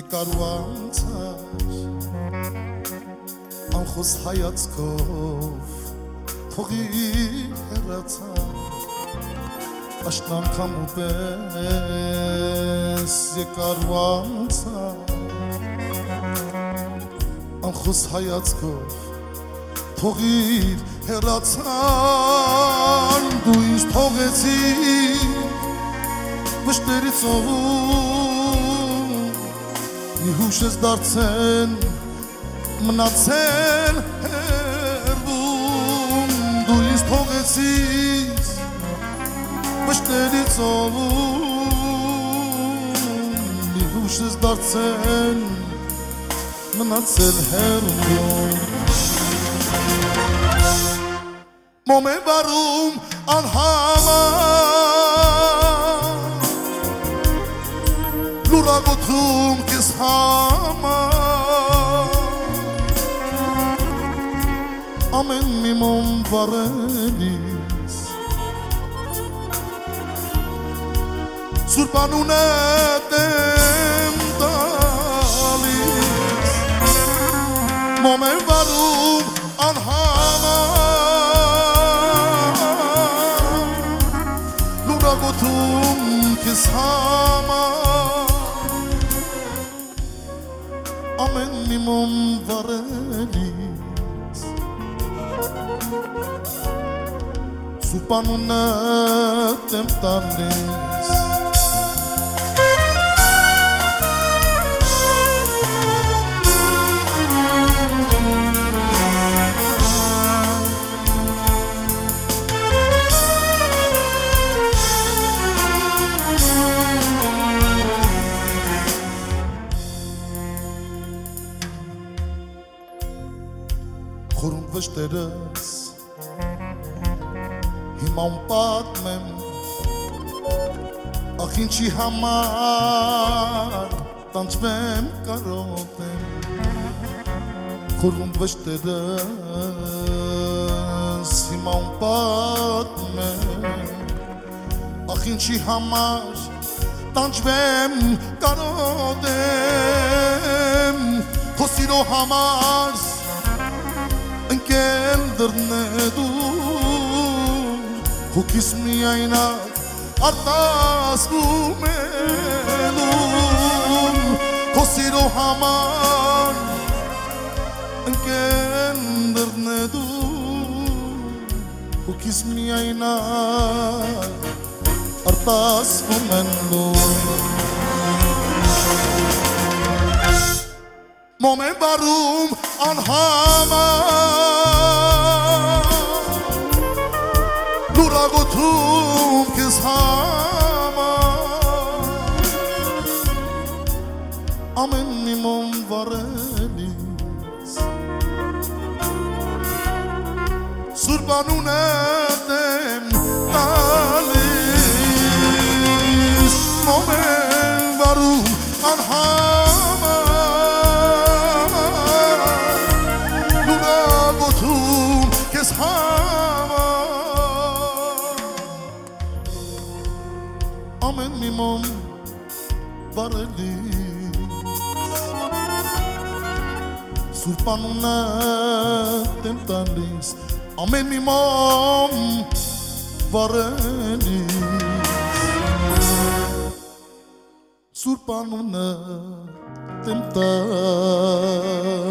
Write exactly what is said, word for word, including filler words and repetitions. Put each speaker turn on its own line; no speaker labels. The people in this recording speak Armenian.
եկարուանցար անխոս հայացքով փողի հեռացար աշնան պես եկարուանցար անխոս հայացքով փողիր հեռացան դու ինձ թողեցիր վշտերից ողում մի հուշ ես դարձել մնացել հեռվում դու ինձ թողեցիր վշտերից ողում մի հուշ ես դարձել մնացել հեռվում Մոմ է վարում անհամար լուրագոթում կես համար ամեն մի մոմ վարելիս սուրբանուն է դեմ տալիս Մոմ է վարում անհամար լուրագոթում կես համար ամեն մի մոմ վարելիս սուրբանուն է դեմ տալիս Խորում վշտերս հիմա ում պատմեմ ախ ինչի համար տանջվեմ կարոտեմ Խորում վշտերս հիմա ում պատմեմ ախ ինչի համար տանջվեմ կարոտեմ քո սիրո համար ընկել դռնեդուր հոգիս միայնակ արտասվում էլում քո սիրո համար ընկել դռնեդուր հոգիս միայնակ արտասվում էլում Մոմ է վարում անհամար լուրագոթում կես համար ամեն մի մոմ վարելիս սուրբանուն է դեմ տալիս Մոմ է վարում անհամար Kes hamar Amen mi mom varelis Surpanun e temptalis Amen mi mom varelis Surpanun e temptalis